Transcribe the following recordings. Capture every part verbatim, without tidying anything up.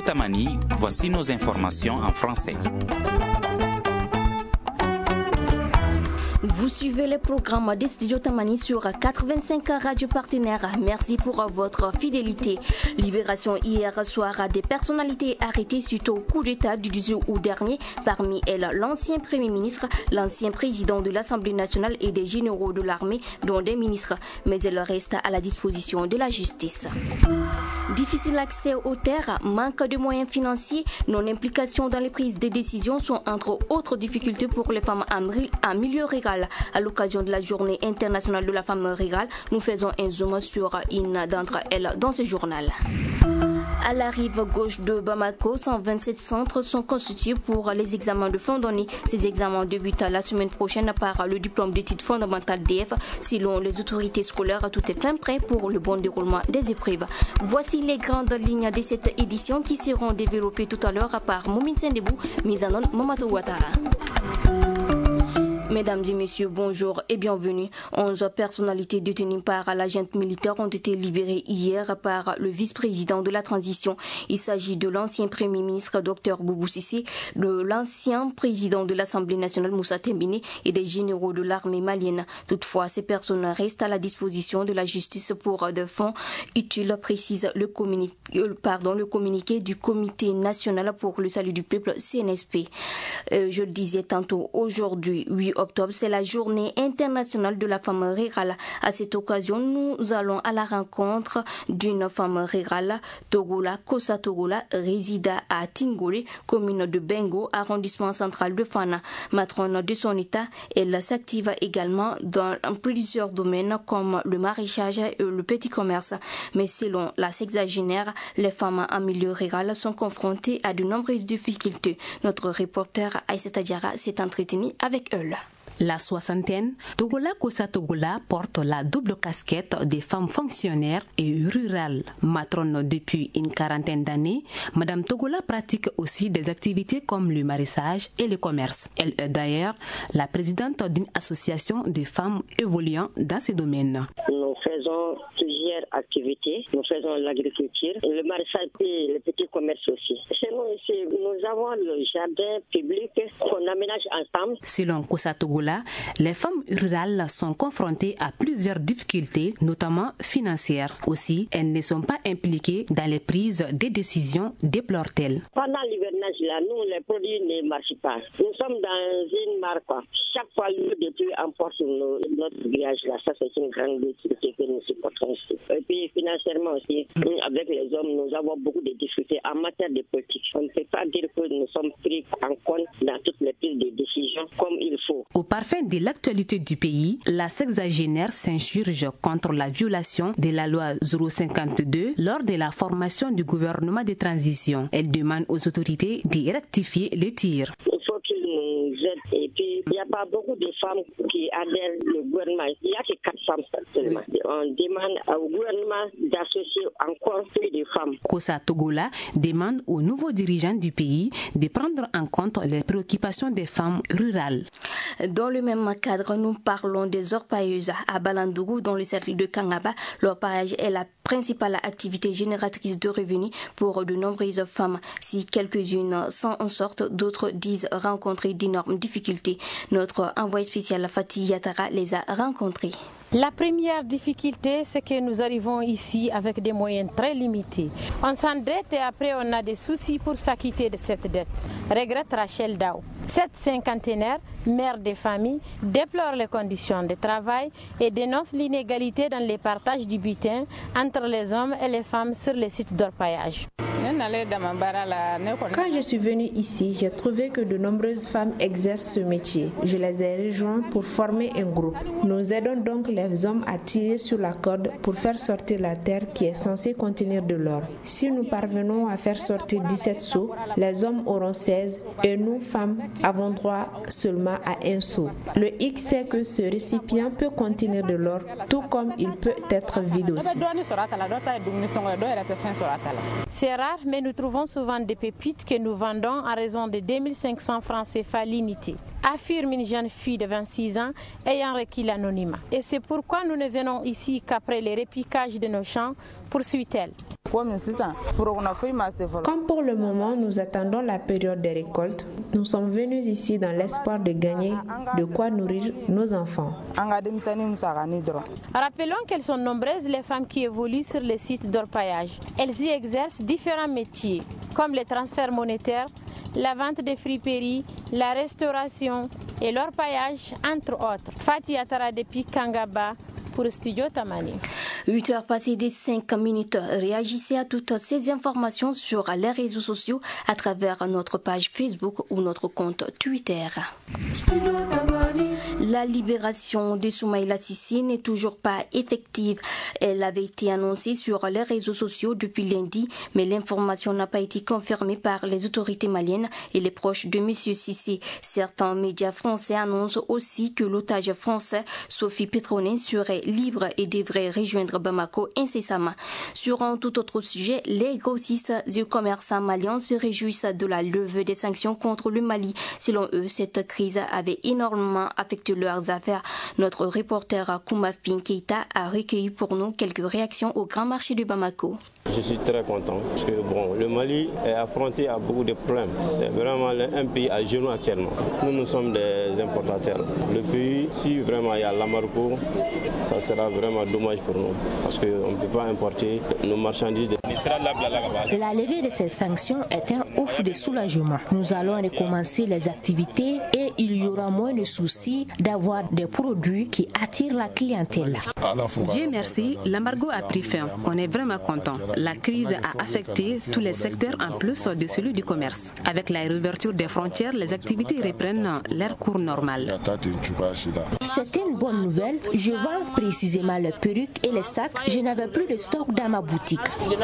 Tamani, voici nos informations en français. Vous suivez les programmes des Studios Tamani sur quatre-vingt-cinq radios partenaires. Merci pour votre fidélité. Libération hier soir des personnalités arrêtées suite au coup d'État du dix-huit août dernier. Parmi elles, l'ancien Premier ministre, l'ancien président de l'Assemblée nationale et des généraux de l'armée, dont des ministres. Mais elles restent à la disposition de la justice. Difficile accès aux terres, manque de moyens financiers, non-implication dans les prises de décisions sont entre autres difficultés pour les femmes en milieu rural. À l'occasion de la journée internationale de la femme rurale, nous faisons un zoom sur une d'entre elles dans ce journal. À la rive gauche de Bamako, cent vingt-sept centres sont constitués pour les examens de fin d'année. Ces examens débutent la semaine prochaine par le diplôme d'études fondamentales D F. Selon les autorités scolaires, tout est fin prêt pour le bon déroulement des épreuves. Voici les grandes lignes de cette édition qui seront développées tout à l'heure par Moumine Sendebou, mise en onde Momato Ouattara. Mesdames et messieurs, bonjour et bienvenue. onze personnalités détenues par la junte militaire ont été libérées hier par le vice-président de la transition. Il s'agit de l'ancien Premier ministre Dr Boubou Cissé, de l'ancien président de l'Assemblée nationale Moussa Tembine et des généraux de l'armée malienne. Toutefois, ces personnes restent à la disposition de la justice pour des fonds utiles, précise le communiqué, pardon, le communiqué du Comité national pour le salut du peuple C N S P. Euh, je le disais tantôt, aujourd'hui, huit octobre, c'est la journée internationale de la femme rurale. À cette occasion, nous allons à la rencontre d'une femme rurale, Togola Kosa Togola, réside à Tingolé, commune de Bengo, arrondissement central de Fana. Matrone de son état, elle s'active également dans plusieurs domaines comme le maraîchage et le petit commerce. Mais selon la sexagénaire, les femmes en milieu rural sont confrontées à de nombreuses difficultés. Notre reporter Aïssata Diarra s'est entretenu avec elle. La soixantaine, Togola Kosa Togola porte la double casquette des femmes fonctionnaires et rurales. Matrone depuis une quarantaine d'années, Madame Togola pratique aussi des activités comme le maraîchage et le commerce. Elle est d'ailleurs la présidente d'une association de femmes évoluant dans ces domaines. Nous faisons plusieurs activités. Nous faisons l'agriculture, le maraîchage et le petit commerce aussi. Chez nous ici, nous avons le jardin public qu'on aménage ensemble. Selon Kosa Togola, les femmes rurales sont confrontées à plusieurs difficultés, notamment financières. Aussi, elles ne sont pas impliquées dans les prises de décisions, déplore-t-elle. Pendant l'hivernage, là, nous, les produits ne marchent pas. Nous sommes dans une mare, quoi. Chaque fois, le détruit emporte nos, notre grillage, là. Ça, c'est une grande difficulté que nous supportons ici. Et puis, financièrement aussi, avec les hommes, nous avons beaucoup de difficultés en matière de politique. On ne peut pas dire que nous sommes pris en compte dans toutes les prises de décisions comme il faut. Au parfum de l'actualité du pays, la sexagénaire s'insurge contre la violation de la loi zéro cinquante-deux lors de la formation du gouvernement de transition. Elle demande aux autorités de rectifier les tirs. Il faut qu'ils nous aident. Et puis, il n'y a pas beaucoup de femmes qui adhèrent au gouvernement. Il n'y a que quatre femmes seulement. On demande au gouvernement d'associer encore plus de femmes. Kosa Togola demande aux nouveaux dirigeants du pays de prendre en compte les préoccupations des femmes rurales. Dans le même cadre, nous parlons des orpailleuses à Balandougou, dans le cercle de Kangaba. L'orpaillage est la principale activité génératrice de revenus pour de nombreuses femmes. Si quelques-unes s'en sortent, d'autres disent rencontrer d'énormes difficultés. Notre envoyé spécial Fatih Yatara les a rencontrées. La première difficulté, c'est que nous arrivons ici avec des moyens très limités. On s'endette et après on a des soucis pour s'acquitter de cette dette. Regrette Rachel Dao. Cette cinquantenaire, mère de famille, déplore les conditions de travail et dénonce l'inégalité dans le partage du butin entre les hommes et les femmes sur les sites d'orpaillage. Quand je suis venue ici, j'ai trouvé que de nombreuses femmes exercent ce métier. Je les ai rejoints pour former un groupe. Nous aidons donc les hommes à tirer sur la corde pour faire sortir la terre qui est censée contenir de l'or. Si nous parvenons à faire sortir dix-sept seaux, les hommes auront seize et nous, femmes, avons droit seulement à un seau. Le hic, c'est que ce récipient peut contenir de l'or, tout comme il peut être vide aussi. C'est rare, mais nous trouvons souvent des pépites que nous vendons à raison de deux mille cinq cents francs C F A l'unité, affirme une jeune fille de vingt-six ans ayant requis l'anonymat. Et c'est pourquoi nous ne venons ici qu'après les répiquages de nos champs, poursuit-elle. Comme pour le moment, nous attendons la période des récoltes, nous sommes venus ici dans l'espoir de gagner de quoi nourrir nos enfants. Rappelons qu'elles sont nombreuses les femmes qui évoluent sur les sites d'orpaillage. Elles y exercent différents métiers, comme les transferts monétaires, la vente des friperies, la restauration et l'orpaillage, entre autres. Fatia Tara depuis Kangaba pour Studio Tamani. huit heures passées des cinq minutes. Réagissez à toutes ces informations sur les réseaux sociaux à travers notre page Facebook ou notre compte Twitter. La libération de Soumaïla Cissé n'est toujours pas effective. Elle avait été annoncée sur les réseaux sociaux depuis lundi, mais l'information n'a pas été confirmée par les autorités maliennes et les proches de M. Cissé. Certains médias français annoncent aussi que l'otage français Sophie Petronin serait libre et devrait rejoindre Bamako incessamment. Sur un tout autre sujet, les grossistes et commerçants maliens se réjouissent de la levée des sanctions contre le Mali. Selon eux, cette crise avait énormément affecté leurs affaires. Notre reporter Koumafin Keita a recueilli pour nous quelques réactions au grand marché de Bamako. Je suis très content parce que bon, le Mali est affronté à beaucoup de problèmes. C'est vraiment un pays à genoux actuellement. Nous, nous sommes des importateurs. Le pays, si vraiment il y a l'embargo, ça sera vraiment dommage pour nous parce qu'on ne peut pas importer nos marchandises. La levée de ces sanctions est un ouf de soulagement. Nous allons recommencer les activités et il y aura moins de soucis d'avoir des produits qui attirent la clientèle. Dieu merci, l'embargo a pris fin. On est vraiment content. La crise a affecté tous les secteurs en plus de celui du commerce. Avec la réouverture des frontières, les activités reprennent leur cours normal. C'est une bonne nouvelle. Je vends précisément les perruques et les sacs. Je n'avais plus de stock dans ma boutique.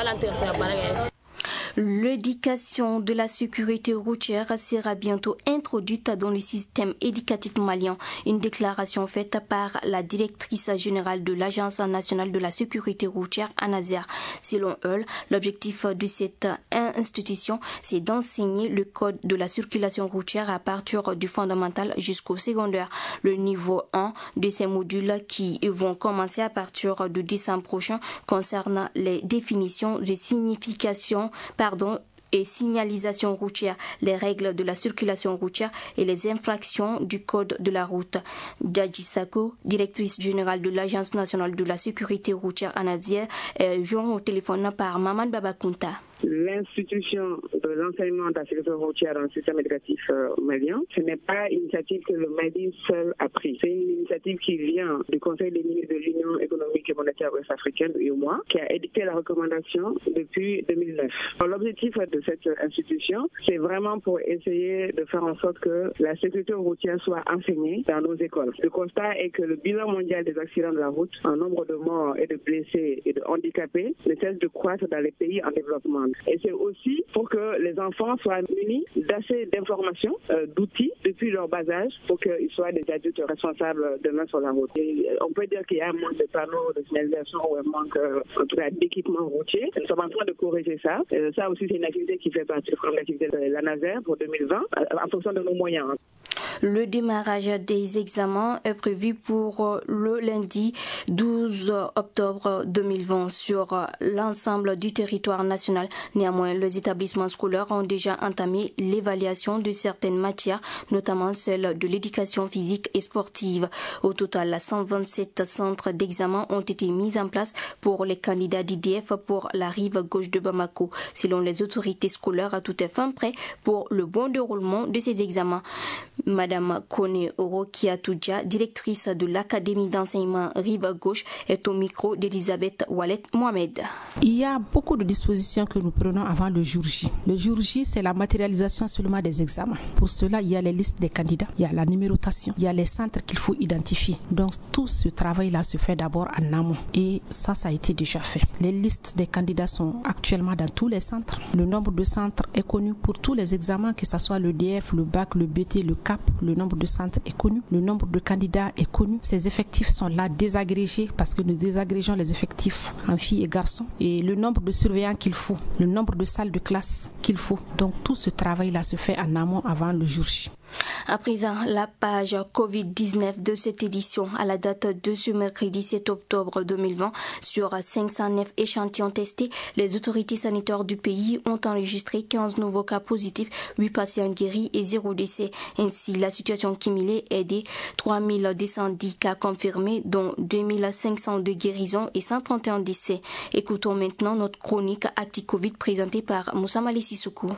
L'éducation de la sécurité routière sera bientôt introduite dans le système éducatif malien. Une déclaration faite par la directrice générale de l'Agence nationale de la sécurité routière, ANASER. Selon elle, l'objectif de cette institution, c'est d'enseigner le code de la circulation routière à partir du fondamental jusqu'au secondaire. Le niveau un de ces modules qui vont commencer à partir de décembre prochain concerne les définitions de signification Pardon, et signalisation routière, les règles de la circulation routière et les infractions du code de la route. Djadji Sako, directrice générale de l'Agence nationale de la sécurité routière ANASER, est joint au téléphone par Maman Babakunta. L'institution de l'enseignement de la sécurité routière dans le système éducatif euh, malien, ce n'est pas une initiative que le Mali seul a prise. C'est une initiative qui vient du Conseil des ministres de l'Union économique et monétaire ouest-africaine, U E M O A, qui a édicté la recommandation depuis deux mille neuf. Alors, l'objectif de cette institution, c'est vraiment pour essayer de faire en sorte que la sécurité routière soit enseignée dans nos écoles. Le constat est que le bilan mondial des accidents de la route, en nombre de morts et de blessés et de handicapés, ne cesse de croître dans les pays en développement. Et c'est aussi pour que les enfants soient munis d'assez d'informations, euh, d'outils depuis leur bas âge pour qu'ils soient des adultes responsables demain sur la route. Et on peut dire qu'il y a un manque de panneaux de signalisation ou un manque euh, en tout cas d'équipement routier. Nous sommes en train de corriger ça. Euh, ça aussi c'est une activité qui fait partie de l'activité de l'ANASER pour deux mille vingt en fonction de nos moyens. Le démarrage des examens est prévu pour le lundi douze octobre deux mille vingt sur l'ensemble du territoire national. Néanmoins, les établissements scolaires ont déjà entamé l'évaluation de certaines matières, notamment celle de l'éducation physique et sportive. Au total, cent vingt-sept centres d'examen ont été mis en place pour les candidats d'I D F pour la rive gauche de Bamako. Selon les autorités scolaires, tout est fin prêt pour le bon déroulement de ces examens. Madame Kone Orokiatouja, directrice de l'Académie d'enseignement Rive Gauche, est au micro d'Elisabeth Wallet Mohamed. Il y a beaucoup de dispositions que nous prenons avant le jour J. Le jour J, c'est la matérialisation seulement des examens. Pour cela, il y a les listes des candidats, il y a la numérotation, il y a les centres qu'il faut identifier. Donc tout ce travail-là se fait d'abord en amont. Et ça, ça a été déjà fait. Les listes des candidats sont actuellement dans tous les centres. Le nombre de centres est connu pour tous les examens, que ce soit le D F, le bac, le B T, le C A P. Le nombre de centres est connu, le nombre de candidats est connu. Ces effectifs sont là désagrégés parce que nous désagrégeons les effectifs en filles et garçons et le nombre de surveillants qu'il faut, le nombre de salles de classe qu'il faut. Donc tout ce travail-là se fait en amont avant le jour J. À présent, la page covid dix-neuf de cette édition à la date de ce mercredi sept octobre deux mille vingt. Sur cinq cent neuf échantillons testés, les autorités sanitaires du pays ont enregistré quinze nouveaux cas positifs, huit patients guéris et zéro décès. Ainsi, la situation cumulée est de trois mille deux cent dix cas confirmés, dont deux mille cinq cent deux guérisons et cent trente et un décès. Écoutons maintenant notre chronique Acti-Covid présentée par Moussa Mali Sissoko.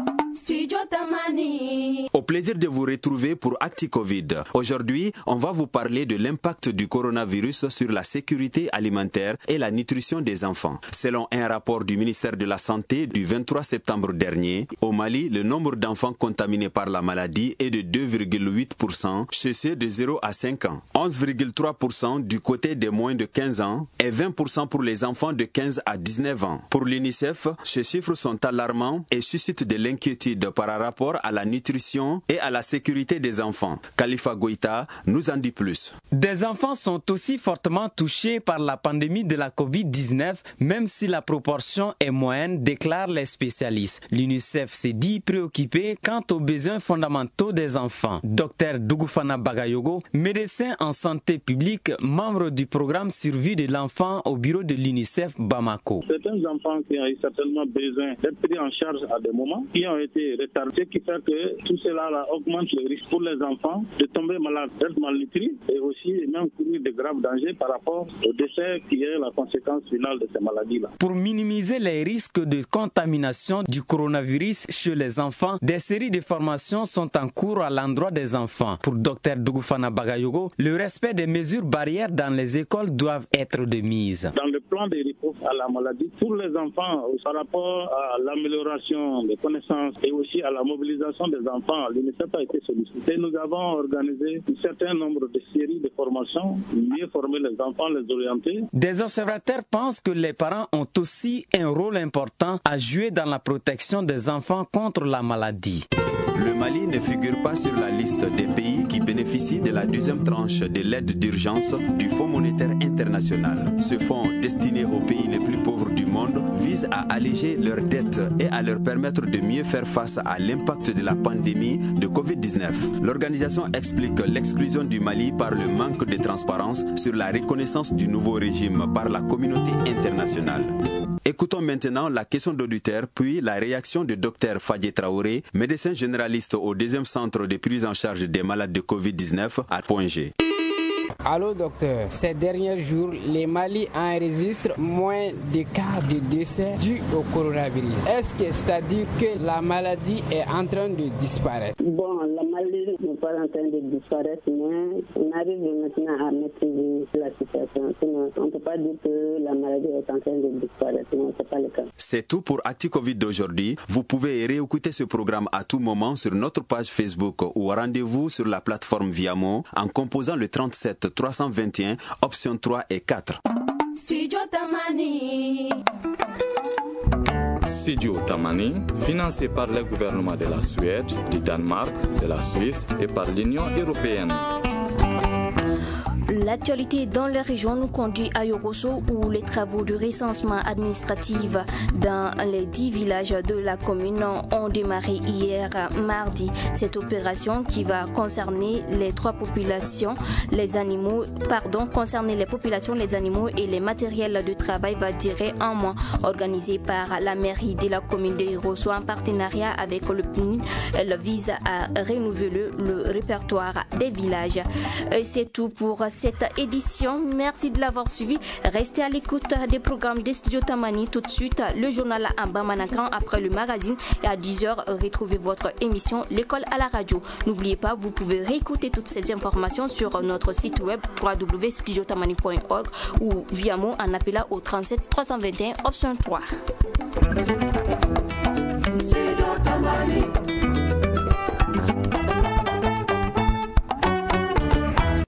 Au plaisir de vous retrouver pour Acti-Covid. Aujourd'hui, on va vous parler de l'impact du coronavirus sur la sécurité alimentaire et la nutrition des enfants. Selon un rapport du ministère de la Santé du vingt-trois septembre dernier, au Mali, le nombre d'enfants contaminés par la maladie est de deux virgule huit pour cent chez ceux de zéro à cinq ans, onze virgule trois pour cent du côté des moins de quinze ans et vingt pour cent pour les enfants de quinze à dix-neuf ans. Pour l'UNICEF, ces chiffres sont alarmants et suscitent de l'inquiétude par rapport à la nutrition et à la sécurité des enfants. Khalifa Goïta nous en dit plus. Des enfants sont aussi fortement touchés par la pandémie de la covid dix-neuf, même si la proportion est moyenne, déclarent les spécialistes. L'UNICEF s'est dit préoccupé quant aux besoins fondamentaux des enfants. Docteur Dougoufana Bagayogo, médecin en santé publique, membre du programme survie de l'enfant au bureau de l'UNICEF Bamako. Certains enfants qui ont eu certainement besoin d'être pris en charge à des moments, qui ont été retardés, ce qui fait que tout cela là, augmente le risque pour les enfants de tomber malades, d'être malnutris et aussi même courir de graves dangers par rapport au décès qui est la conséquence finale de ces maladies-là. Pour minimiser les risques de contamination du coronavirus chez les enfants, des séries de formations sont en cours à l'endroit des enfants. Pour Docteur Dougoufana Bagayogo, le respect des mesures barrières dans les écoles doivent être de mise. Dans le plan de réponse à la maladie, pour les enfants, par rapport à l'amélioration des connaissances et aussi à la mobilisation des enfants, l'UNICEF a été sollicité. Nous avons organisé un certain nombre de séries de formations, mieux former les enfants, les orienter. Des observateurs pensent que les parents ont aussi un rôle important à jouer dans la protection des enfants contre la maladie. Le Mali ne figure pas sur la liste des pays qui bénéficient de la deuxième tranche de l'aide d'urgence du Fonds monétaire international. Ce fonds, destiné aux pays les plus pauvres du monde, vise à alléger leurs dettes et à leur permettre de mieux faire face à l'impact de la pandémie de covid dix-neuf. L'organisation explique l'exclusion du Mali par le manque de transparence sur la reconnaissance du nouveau régime par la communauté internationale. Écoutons maintenant la question d'auditeur, puis la réaction du docteur Fadje Traoré, médecin généraliste au deuxième centre de prise en charge des malades de covid dix-neuf à Point G. Allô docteur, ces derniers jours, les Mali enregistrent moins de cas de décès dus au coronavirus. Est-ce que c'est-à-dire que la maladie est en train de disparaître? Bon, la maladie n'est pas en train de disparaître, mais on arrive maintenant à maîtriser la situation. Sinon, on ne peut pas dire que la maladie est en train de disparaître. Non, ce n'est pas le cas. C'est tout pour Acti-Covid d'aujourd'hui. Vous pouvez réécouter ce programme à tout moment sur notre page Facebook ou rendez-vous sur la plateforme Viamo en composant le trente-sept trois cent vingt et un, option trois et quatre. Studio Tamani. Studio Tamani, financé par le gouvernement de la Suède, du Danemark, de la Suisse et par l'Union européenne. L'actualité dans la région nous conduit à Yorosso où les travaux de recensement administratif dans les dix villages de la commune ont démarré hier mardi. Cette opération qui va concerner les trois populations, les animaux, pardon, concerner les populations, les animaux et les matériels de travail va durer un mois. Organisée par la mairie de la commune de Yorosso en partenariat avec le P N I, elle vise à renouveler le répertoire des villages. Et c'est tout pour cette édition. Merci de l'avoir suivi. Restez à l'écoute des programmes des studios Tamani. Tout de suite, le journal en Bamanakan après le magazine. Et à dix heures, retrouvez votre émission L'école à la radio. N'oubliez pas, vous pouvez réécouter toutes ces informations sur notre site web w w w point studio tamani point org ou via mot en appelant au trente-sept trois cent vingt et un option trois.